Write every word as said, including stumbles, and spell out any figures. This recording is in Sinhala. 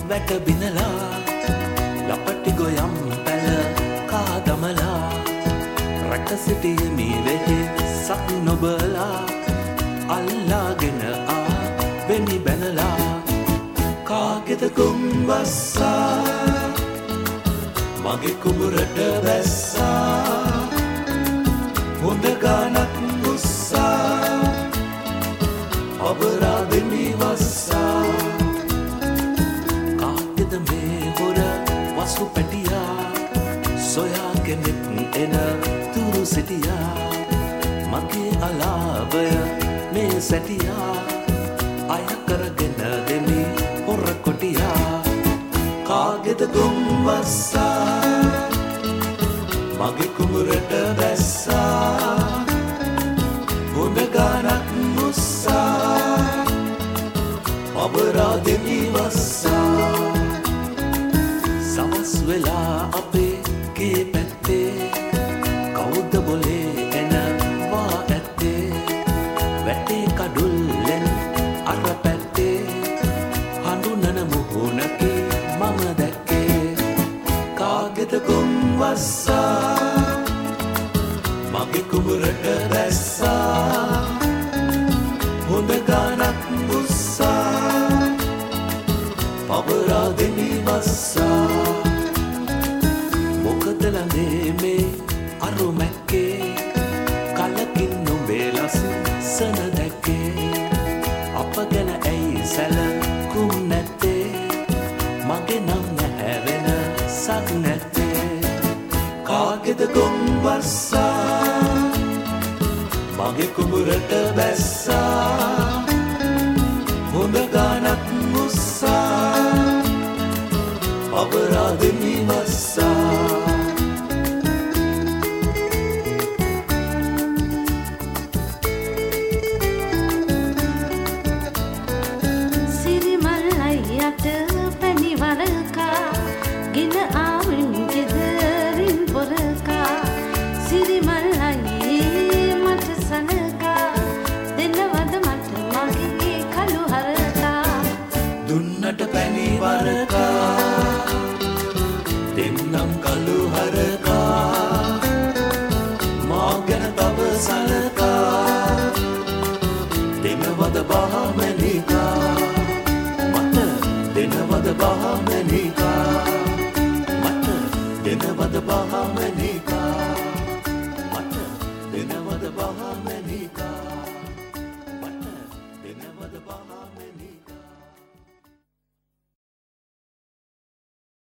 වැට බිනලා ලපටි ගොයම් පැල කාදමලා රට සිටිය මී වෙහෙ සක් නොබලා අල්ලාගෙන ආ වෙනි බැනලා කාගෙද කුම්බස්සා මගේ කුඹුරට වැස්සා හොඳ ගානක් උස්සා අබරාදෙන් ඉවස්සා කාගෙද මේ හොර වසු පැටියා සොයාගෙනෙත් එන තුරු සිටියා මගේ අලාභය මේ සැටියා අය කරගෙන දෙමි හොර කොටියා කාගෙද ගොම්වස්සා මගේ කුඹුරට වැස්සා හොඳ ගානක් මුස්සා අබරාදෙන් ඉවස්සා සවස් වෙලා අපේ ගේ පැත්තේ කවුද බොලේ එන වා ඇත්තේ වැටේ කඩුල්ලෙන් අර පැත්තේ හඳුනන මුහුණකි මම දැක්කේ කාගෙද ගොම්වස්සා මගේ කුඹුරට වැස්සා හොඳ ගානක් මුස්සා පවරාදෙන් ඉවස්සා මොකද ළඟේ මේ අරුමැක්කේ කලකින් නුඹේ ලස්සන දැක්කේ අප ගැන ඇයි සැලකුම් නැත්තේ මගේ නම් නැහැ වෙන සක් නැත්තේ කාගෙද ගොම්වස්සා මගේ කුඹුරට වැස්සා හොඳ ගානක් මුස්සා අබරාදෙන් ඉවස්සා දුන්නට පැණි වරකා දෙන්නම් කළු හරකා මා ගැන තව සලකා දෙනවද බහමැනිකා මට දෙනවද බහමැනිකා මට දෙනවද බහමැනිකා